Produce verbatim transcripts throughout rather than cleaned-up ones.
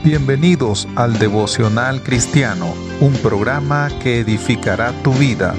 Bienvenidos al Devocional Cristiano, un programa que edificará tu vida.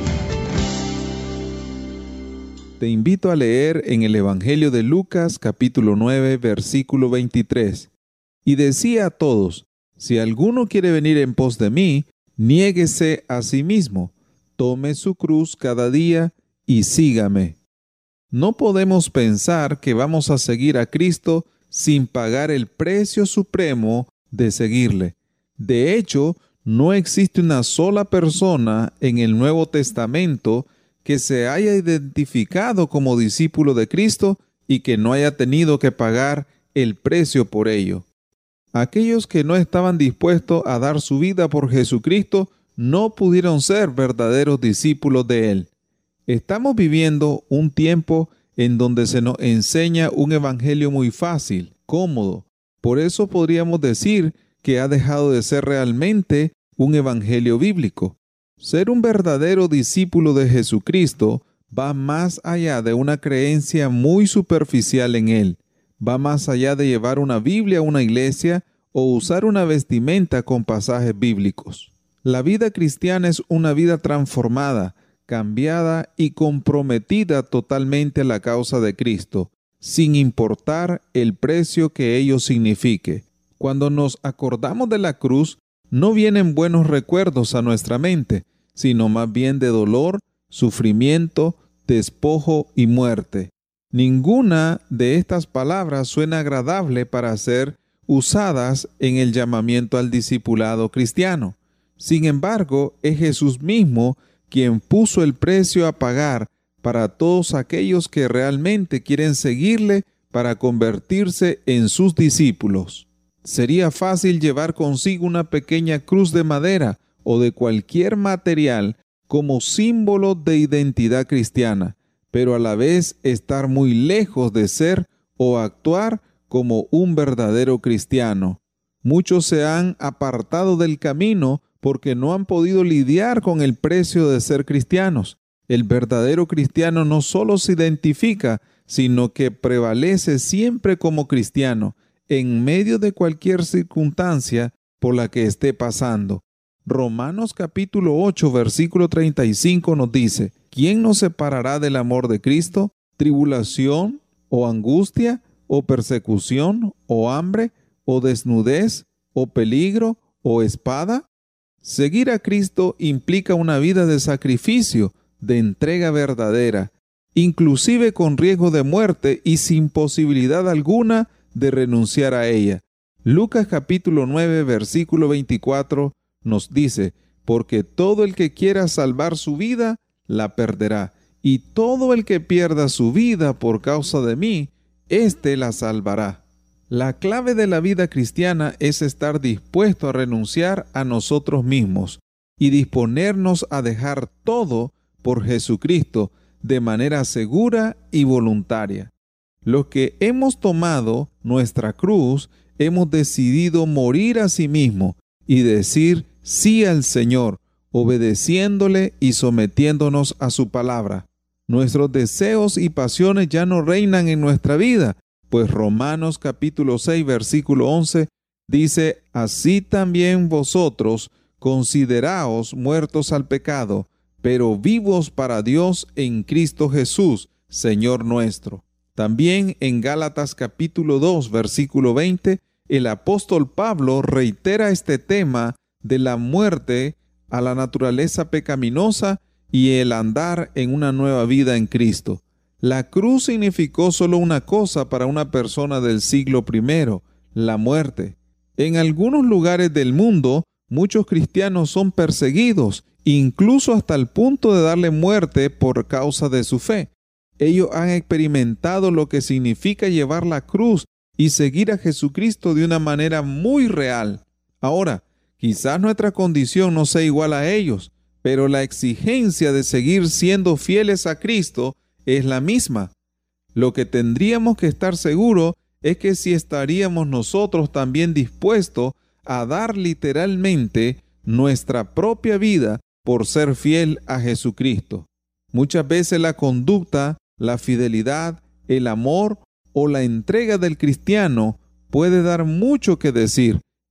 Te invito a leer en el Evangelio de Lucas, capítulo nueve, versículo veintitrés. Y decía a todos: si alguno quiere venir en pos de mí, niéguese a sí mismo, tome su cruz cada día y sígame. No podemos pensar que vamos a seguir a Cristo sin pagar el precio supremo de seguirle. De hecho, no existe una sola persona en el Nuevo Testamento que se haya identificado como discípulo de Cristo y que no haya tenido que pagar el precio por ello. Aquellos que no estaban dispuestos a dar su vida por Jesucristo no pudieron ser verdaderos discípulos de Él. Estamos viviendo un tiempo en donde se nos enseña un evangelio muy fácil, cómodo. Por eso podríamos decir que ha dejado de ser realmente un evangelio bíblico. Ser un verdadero discípulo de Jesucristo va más allá de una creencia muy superficial en Él. Va más allá de llevar una Biblia a una iglesia o usar una vestimenta con pasajes bíblicos. La vida cristiana es una vida transformada, cambiada y comprometida totalmente a la causa de Cristo, sin importar el precio que ello signifique. Cuando nos acordamos de la cruz, no vienen buenos recuerdos a nuestra mente, sino más bien de dolor, sufrimiento, despojo y muerte. Ninguna de estas palabras suena agradable para ser usadas en el llamamiento al discipulado cristiano. Sin embargo, es Jesús mismo quien puso el precio a pagar para todos aquellos que realmente quieren seguirle para convertirse en sus discípulos. Sería fácil llevar consigo una pequeña cruz de madera o de cualquier material como símbolo de identidad cristiana, pero a la vez estar muy lejos de ser o actuar como un verdadero cristiano. Muchos se han apartado del camino porque no han podido lidiar con el precio de ser cristianos. El verdadero cristiano no solo se identifica, sino que prevalece siempre como cristiano, en medio de cualquier circunstancia por la que esté pasando. Romanos capítulo ocho, versículo treinta y cinco nos dice: ¿quién nos separará del amor de Cristo? ¿Tribulación, o angustia, o persecución, o hambre, o desnudez, o peligro, o espada? Seguir a Cristo implica una vida de sacrificio, de entrega verdadera, inclusive con riesgo de muerte y sin posibilidad alguna de renunciar a ella. Lucas capítulo nueve, versículo veinticuatro nos dice: porque todo el que quiera salvar su vida, la perderá, y todo el que pierda su vida por causa de mí, éste la salvará. La clave de la vida cristiana es estar dispuesto a renunciar a nosotros mismos y disponernos a dejar todo por Jesucristo de manera segura y voluntaria. Los que hemos tomado nuestra cruz, hemos decidido morir a sí mismo y decir sí al Señor, obedeciéndole y sometiéndonos a su palabra. Nuestros deseos y pasiones ya no reinan en nuestra vida, pues Romanos capítulo seis, versículo once dice: así también vosotros consideraos muertos al pecado, pero vivos para Dios en Cristo Jesús, Señor nuestro. También en Gálatas capítulo dos, versículo veinte, el apóstol Pablo reitera este tema de la muerte a la naturaleza pecaminosa y el andar en una nueva vida en Cristo. La cruz significó solo una cosa para una persona del siglo primero: la muerte. En algunos lugares del mundo, muchos cristianos son perseguidos, incluso hasta el punto de darle muerte por causa de su fe. Ellos han experimentado lo que significa llevar la cruz y seguir a Jesucristo de una manera muy real. Ahora, quizás nuestra condición no sea igual a ellos, pero la exigencia de seguir siendo fieles a Cristo es la misma. Lo que tendríamos que estar seguros es que si estaríamos nosotros también dispuestos a dar literalmente nuestra propia vida por ser fiel a Jesucristo. Muchas veces la conducta, la fidelidad, el amor o la entrega del cristiano puede dar mucho que decir,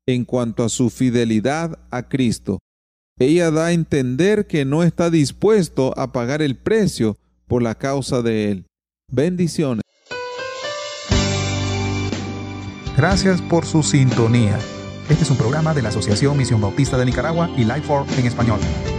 en cuanto a su fidelidad a Cristo. Ella da a entender que no está dispuesto a pagar el precio por la causa de Él. Bendiciones. Gracias por su sintonía. Este es un programa de la Asociación Misión Bautista de Nicaragua y Life for en español.